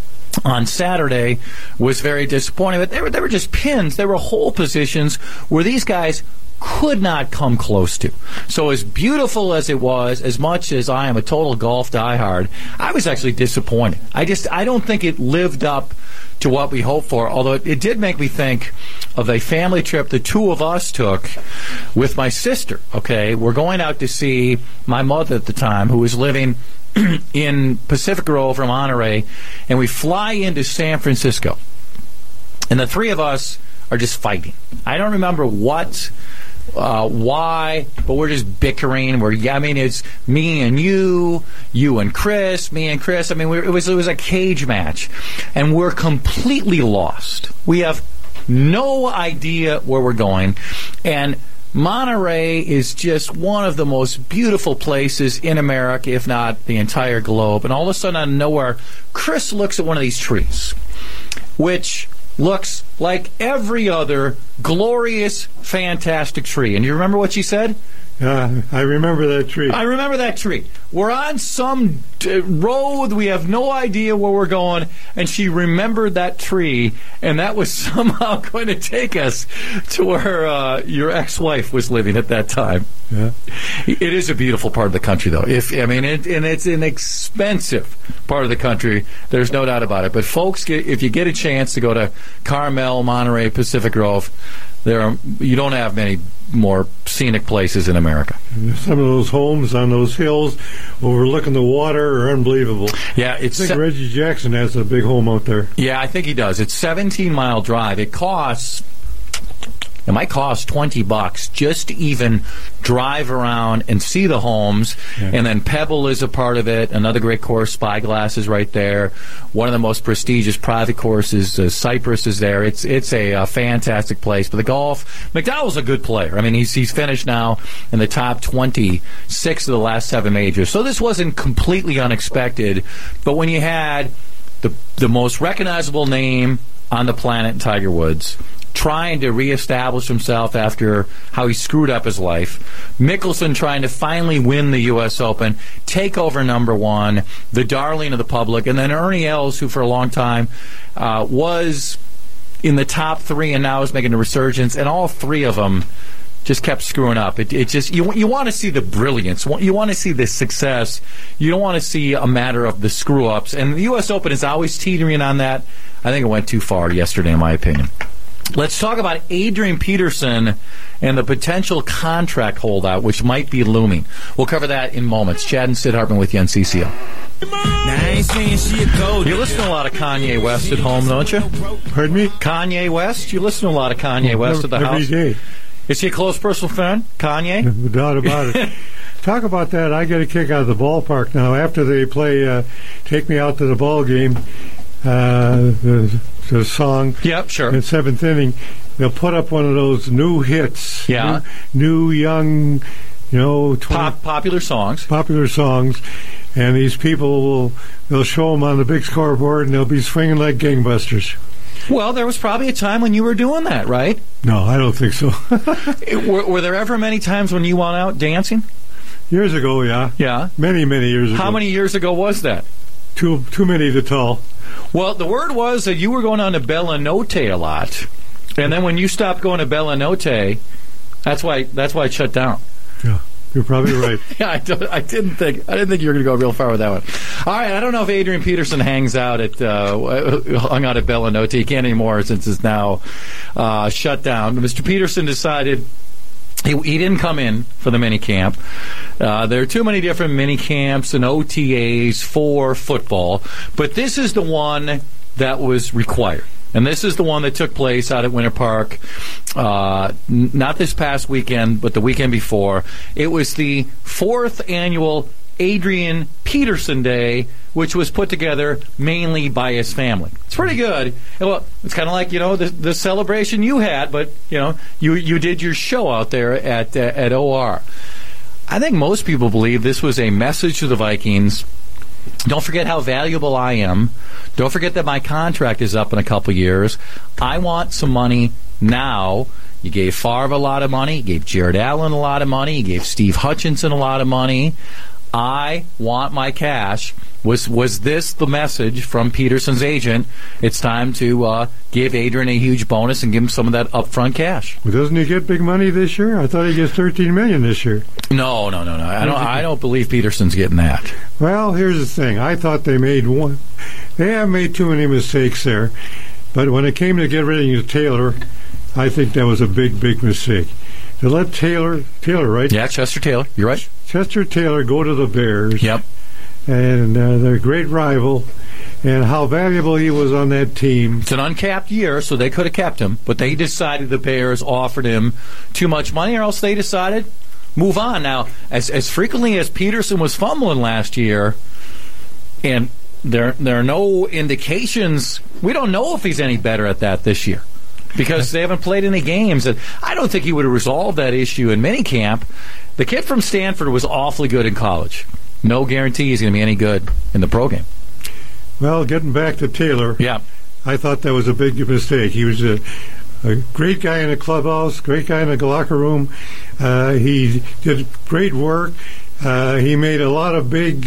Saturday, was very disappointing. But they were just pins. They were hole positions where these guys could not come close to. So as beautiful as it was, as much as I am a total golf diehard, I was actually disappointed. I don't think it lived up to what we hoped for, although it did make me think of a family trip the 2 of us took with my sister. Okay, we're going out to see my mother at the time, who was living in Pacific Grove or Monterey, and we fly into San Francisco. And the 3 of us are just fighting. I don't remember why, but we're just bickering. It's me and you and Chris, me and Chris. I mean, it was a cage match, and we're completely lost. We have no idea where we're going, and Monterey is just one of the most beautiful places in America, if not the entire globe. And all of a sudden, out of nowhere, Chris looks at one of these trees, which looks like every other glorious, fantastic tree. And you remember what she said? I remember that tree. I remember that tree. We're on some road. We have no idea where we're going. And she remembered that tree. And that was somehow going to take us to where your ex-wife was living at that time. Yeah. It is a beautiful part of the country, though. And it's an expensive part of the country. There's no doubt about it. But folks, if you get a chance to go to Carmel, Monterey, Pacific Grove, You don't have many more scenic places in America. Some of those homes on those hills overlooking the water are unbelievable. Yeah, I think Reggie Jackson has a big home out there. Yeah, I think he does. It's 17-mile drive. It might cost $20 just to even drive around and see the homes. Yeah. And then Pebble is a part of it. Another great course, Spyglass is right there. One of the most prestigious private courses, Cypress is there. It's a fantastic place. But the golf, McDowell's a good player. I mean, he's finished now in the top 26 of the last 7 majors. So this wasn't completely unexpected. But when you had the most recognizable name on the planet, Tiger Woods, trying to reestablish himself after how he screwed up his life, Mickelson trying to finally win the U.S. Open, take over number one, the darling of the public, and then Ernie Els, who for a long time was in the top 3 and now is making a resurgence, and all 3 of them just kept screwing up. It just you want to see the brilliance, you want to see the success. You don't want to see a matter of the screw ups. And the U.S. Open is always teetering on that. I think it went too far yesterday, in my opinion. Let's talk about Adrian Peterson and the potential contract holdout, which might be looming. We'll cover that in moments. Chad and Sid Hartman with you on CCO. You listen to a lot of Kanye West at home, don't you? Pardon me? Kanye West? You listen to a lot of Kanye West at the house? Every day. Is he a close personal friend, Kanye? No doubt about it. Talk about that. I get a kick out of the ballpark now. After they play Take Me Out to the Ball Game, the song. Yep, sure. In 7th inning, they'll put up one of those new hits. Yeah. New young, popular songs. Popular songs. And these people they'll show them on the big scoreboard, and they'll be swinging like gangbusters. Well, there was probably a time when you were doing that, right? No, I don't think so. Were there ever many times when you went out dancing? Years ago, yeah. Yeah? Many, many years ago. How many years ago was that? Too many to tell. Well, the word was that you were going on to Bella Notte a lot. And then when you stopped going to Bella Notte, that's why it shut down. Yeah. You're probably right. Yeah, I didn't think you were going to go real far with that one. All right, I don't know if Adrian Peterson hung out at Bella Notte. He can't anymore since it's now shut down. Mr. Peterson decided he didn't come in for the mini camp. There are too many different mini camps and OTAs for football, but this is the one that was required. And this is the one that took place out at Winter Park, not this past weekend, but the weekend before. It was the 4th annual Adrian Peterson Day, which was put together mainly by his family. It's pretty good. Well, it's kind of like, the celebration you had, but, you did your show out there at OR. I think most people believe this was a message to the Vikings. Don't forget how valuable I am. Don't forget that my contract is up in a couple years. I want some money now. You gave Favre a lot of money. You gave Jared Allen a lot of money. You gave Steve Hutchinson a lot of money. I want my cash. Was this the message from Peterson's agent? It's time to give Adrian a huge bonus and give him some of that upfront cash. Well, doesn't he get big money this year? I thought he gets $13 million this year. No. I don't believe Peterson's getting that. Well, here's the thing. I thought they made one. They have made too many mistakes there. But when it came to get rid of Taylor, I think that was a big, big mistake. To let Taylor, right? Yeah, Chester Taylor. You're right. Chester Taylor go to the Bears. Yep. And their great rival, and how valuable he was on that team. It's an uncapped year, so they could have kept him, but they decided the Bears offered him too much money, or else they decided move on. Now, as frequently as Peterson was fumbling last year, and there are no indications, we don't know if he's any better at that this year, because they haven't played any games. And I don't think he would have resolved that issue in minicamp. The kid from Stanford was awfully good in college. No guarantee he's going to be any good in the pro game. Well, getting back to Taylor, yeah, I thought that was a big mistake. He was a great guy in the clubhouse, great guy in the locker room. He did great work. He made a lot of big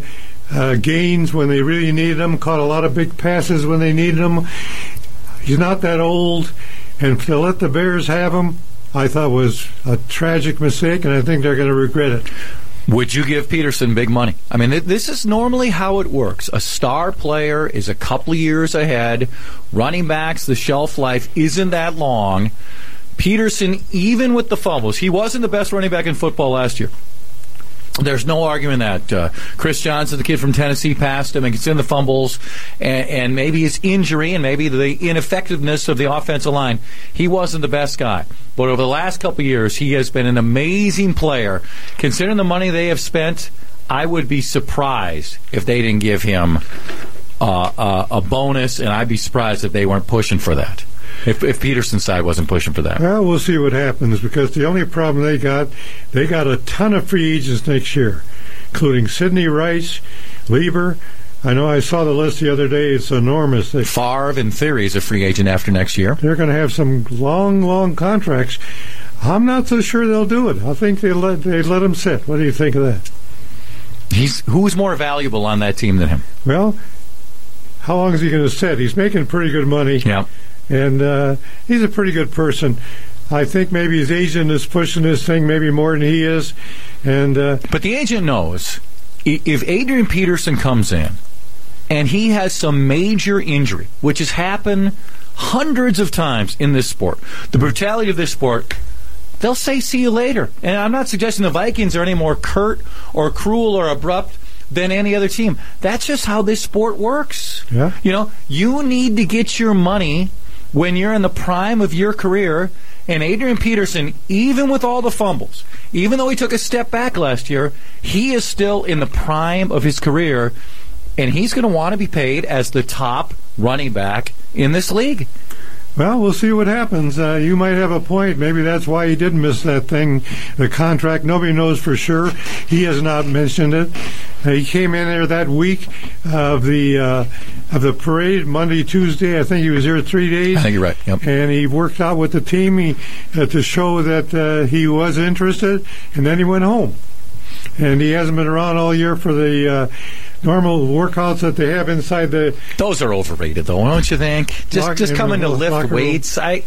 gains when they really needed them, caught a lot of big passes when they needed them. He's not that old, and to let the Bears have him, I thought was a tragic mistake, and I think they're going to regret it. Would you give Peterson big money? I mean, this is normally how it works. A star player is a couple of years ahead. Running backs, the shelf life isn't that long. Peterson, even with the fumbles, he wasn't the best running back in football last year. There's no arguing that. Chris Johnson, the kid from Tennessee, passed him and gets in the fumbles, and maybe his injury and maybe the ineffectiveness of the offensive line. He wasn't the best guy. But over the last couple of years, he has been an amazing player. Considering the money they have spent, I would be surprised if they didn't give him a bonus, and I'd be surprised if they weren't pushing for that. If Peterson's side wasn't pushing for that. Well, we'll see what happens, because the only problem they got a ton of free agents next year, including Sidney Rice, Lieber. I know I saw the list the other day. It's enormous. Favre, in theory, is a free agent after next year. They're going to have some long contracts. I'm not so sure they'll do it. I think they let him sit. What do you think of that? Who's more valuable on that team than him? Well, how long is he going to sit? He's making pretty good money. Yeah. And he's a pretty good person. I think maybe his agent is pushing this thing maybe more than he is. But the agent knows if Adrian Peterson comes in and he has some major injury, which has happened hundreds of times in this sport, the brutality of this sport, they'll say, see you later. And I'm not suggesting the Vikings are any more curt or cruel or abrupt than any other team. That's just how this sport works. Yeah. You need to get your money when you're in the prime of your career. And Adrian Peterson, even with all the fumbles, even though he took a step back last year, he is still in the prime of his career, and he's going to want to be paid as the top running back in this league. Well, we'll see what happens. You might have a point. Maybe that's why he did miss that thing, the contract. Nobody knows for sure. He has not mentioned it. He came in there that week of the parade, Monday, Tuesday. I think he was here 3 days. I think you're right. Yep. And he worked out with the team to show that he was interested, and then he went home. And he hasn't been around all year for the normal workouts that they have inside the... Those are overrated, though, don't you think? Just coming to lift weights. I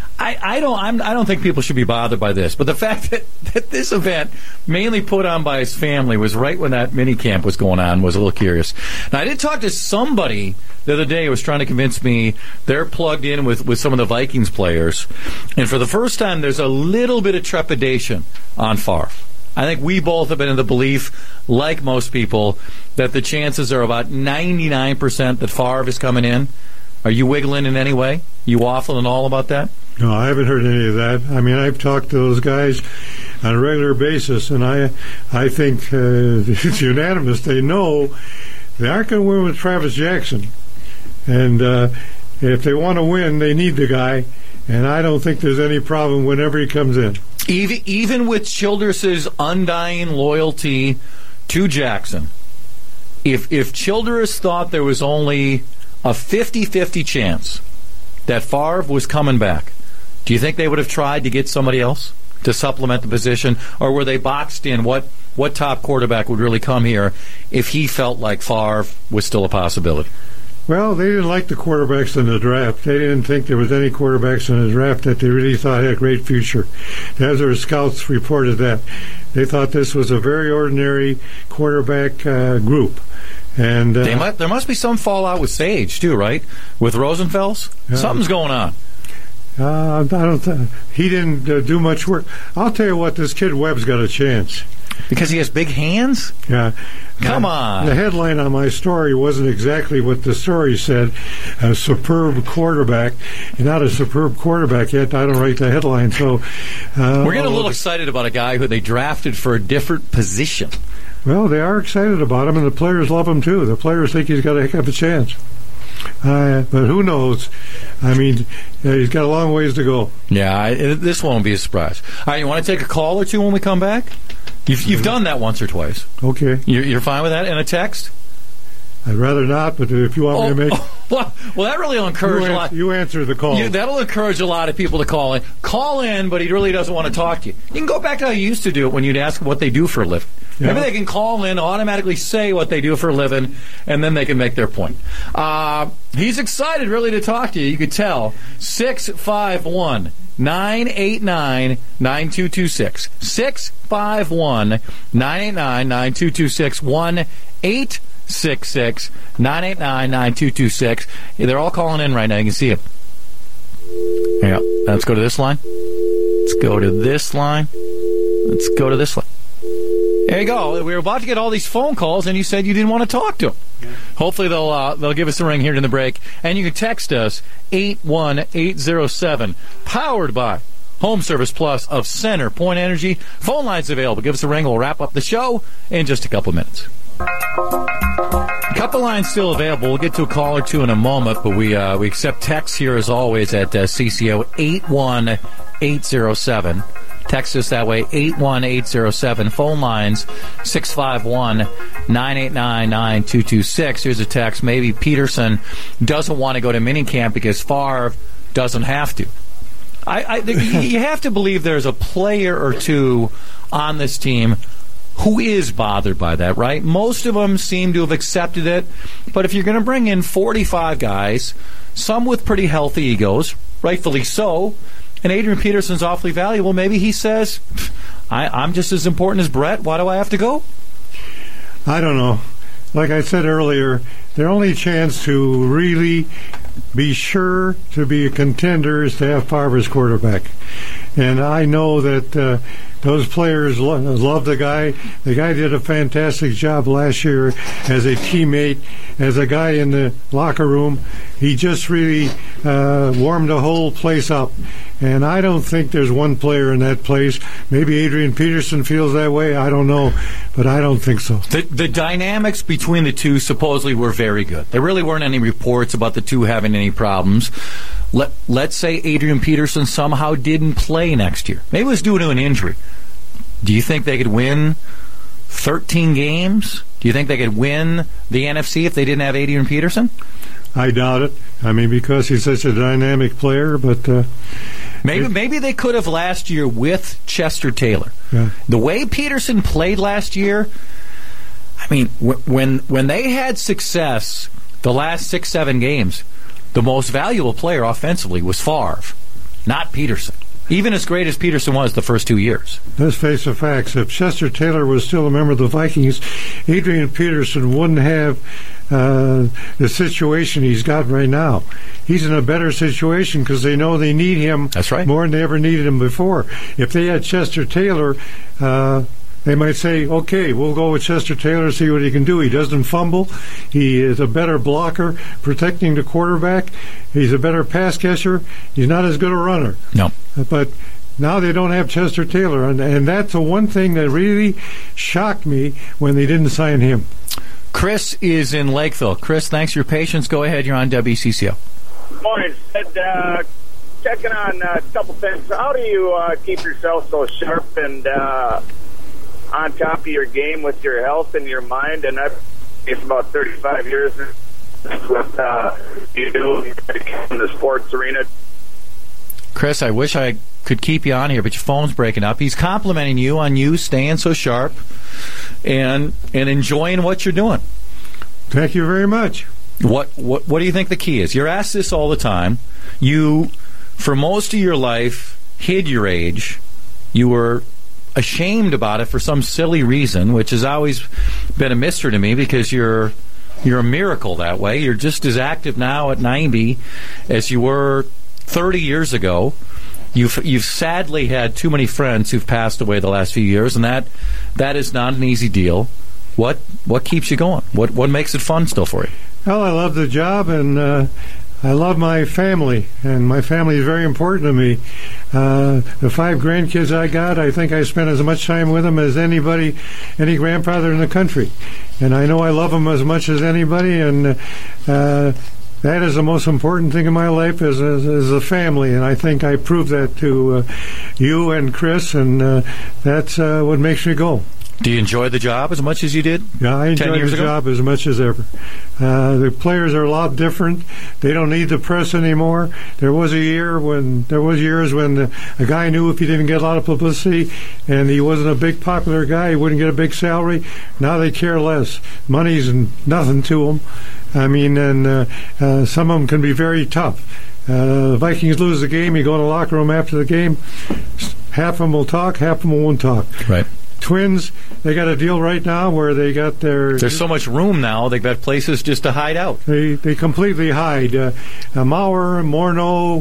don't think people should be bothered by this. But the fact that this event, mainly put on by his family, was right when that mini camp was going on, was a little curious. Now, I did talk to somebody the other day who was trying to convince me they're plugged in with some of the Vikings players. And for the first time, there's a little bit of trepidation on Favre. I think we both have been in the belief, like most people, that the chances are about 99% that Favre is coming in. Are you wiggling in any way? You waffling all about that? No, I haven't heard any of that. I mean, I've talked to those guys on a regular basis, and I think it's unanimous. They know they aren't going to win with Travis Jackson. And if they want to win, they need the guy. And I don't think there's any problem whenever he comes in. Even with Childress's undying loyalty to Jackson, if Childress thought there was only a 50-50 chance that Favre was coming back, do you think they would have tried to get somebody else to supplement the position? Or were they boxed in what top quarterback would really come here if he felt like Favre was still a possibility? Well, they didn't like the quarterbacks in the draft. They didn't think there was any quarterbacks in the draft that they really thought had a great future. As their scouts reported that. They thought this was a very ordinary quarterback group. And there must be some fallout with Sage, too, right? With Rosenfels? Something's going on. He didn't do much work. I'll tell you what, this kid Webb's got a chance. Because he has big hands? Yeah. Come on. The headline on my story wasn't exactly what the story said. A superb quarterback. You're not a superb quarterback yet. I don't write the headline. So we're getting a little excited about a guy who they drafted for a different position. Well, they are excited about him, and the players love him, too. The players think he's got a heck of a chance. But who knows? I mean, he's got a long ways to go. Yeah, this won't be a surprise. All right, you want to take a call or two when we come back? You've done that once or twice. Okay. You're fine with that? And a text? I'd rather not, but if you want me to make... Well, that really will encourage a lot. You answer the call. That'll encourage a lot of people to call in. Call in, but he really doesn't want to talk to you. You can go back to how you used to do it when you'd ask what they do for a living. Yeah. Maybe they can call in, automatically say what they do for a living, and then they can make their point. He's excited, really, to talk to you. You could tell. 651-989-9226. 651-989-9226. 1-866-989-9226. They're all calling in right now. You can see it. Yeah. Let's go to this line. Let's go to this line. Let's go to this line. There you go. We were about to get all these phone calls, and you said you didn't want to talk to them. Yeah. Hopefully they'll give us a ring here in the break. And you can text us 81807, powered by Home Service Plus of Center Point Energy. Phone lines available. Give us a ring. We'll wrap up the show in just a couple minutes. A couple lines still available. We'll get to a call or two in a moment, but we accept texts here as always at CCO 81807. Text us that way, 81807. Phone lines, 651-989-9226. Here's a text. Maybe Peterson doesn't want to go to minicamp because Favre doesn't have to. You have to believe there's a player or two on this team who is bothered by that, right? Most of them seem to have accepted it. But if you're going to bring in 45 guys, some with pretty healthy egos, rightfully so, and Adrian Peterson's awfully valuable, maybe he says, I'm just as important as Brett. Why do I have to go? I don't know. Like I said earlier, their only chance to really be sure to be a contender is to have Favre as quarterback. And I know that those players love the guy. The guy did a fantastic job last year as a teammate, as a guy in the locker room. He just really warmed the whole place up. And I don't think there's one player in that place. Maybe Adrian Peterson feels that way. I don't know. But I don't think so. The dynamics between the two supposedly were very good. There really weren't any reports about the two having any problems. Let's say Adrian Peterson somehow didn't play next year. Maybe it was due to an injury. Do you think they could win 13 games? Do you think they could win the NFC if they didn't have Adrian Peterson? I doubt it. I mean, because he's such a dynamic player, but... Maybe they could have last year with Chester Taylor. Yeah. The way Peterson played last year, I mean, when they had success the last 6-7 games, the most valuable player offensively was Favre, not Peterson. Even as great as Peterson was the first 2 years. Let's face the facts. If Chester Taylor was still a member of the Vikings, Adrian Peterson wouldn't have the situation he's got right now. He's in a better situation because they know they need him. That's right. More than they ever needed him before. If they had Chester Taylor, they might say, okay, we'll go with Chester Taylor, see what he can do. He doesn't fumble. He is a better blocker, protecting the quarterback. He's a better pass catcher. He's not as good a runner. No. But now they don't have Chester Taylor, and that's the one thing that really shocked me when they didn't sign him. Chris is in Lakeville. Chris, thanks for your patience. Go ahead. You're on WCCO. Morning. Checking on a couple things. How do you keep yourself so sharp and on top of your game with your health and your mind? And it's about 35 years. That's what you do in the sports arena. Chris, I wish I could keep you on here, but your phone's breaking up. He's complimenting you on you staying so sharp and enjoying what you're doing. Thank you very much. What do you think the key is? You're asked this all the time. You, for most of your life, hid your age. You were ashamed about it for some silly reason, which has always been a mystery to me because you're a miracle that way. You're just as active now at 90 as you were 30 years ago. You've sadly had too many friends who've passed away the last few years, and that is not an easy deal. What keeps you going? What makes it fun still for you? Well, I love the job, and I love my family, and my family is very important to me. The 5 grandkids I got, I think I spent as much time with them as any grandfather in the country. And I know I love them as much as anybody, and that is the most important thing in my life is a family, and I think I proved that to you and Chris, and that's what makes me go. Do you enjoy the job as much as you did? Yeah, I enjoy the job as much as ever. The players are a lot different. They don't need the press anymore. There was years when a guy knew if he didn't get a lot of publicity and he wasn't a big popular guy, he wouldn't get a big salary. Now they care less. Money's nothing to them. I mean, and some of them can be very tough. The Vikings lose the game, you go in the locker room after the game, half of them will talk, half of them won't talk. Right. Twins, they got a deal right now where they got their... There's so much room now, they've got places just to hide out. They completely hide. Maurer, Morneau,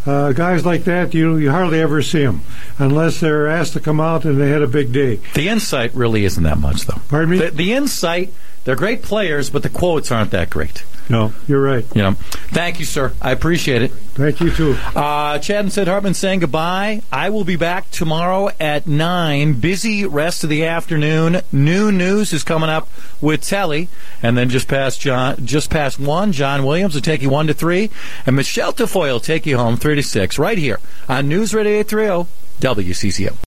guys like that, you hardly ever see them unless they're asked to come out and they had a big day. The insight really isn't that much, though. Pardon me? The insight, they're great players, but the quotes aren't that great. No, you're right. Thank you, sir. I appreciate it. Thank you, too. Chad and Sid Hartman saying goodbye. I will be back tomorrow at 9. Busy rest of the afternoon. Noon news is coming up with Telly. And then just past 1, John Williams will take you 1 to 3. And Michelle Tafoya will take you home 3 to 6 right here on News Radio 830 WCCO.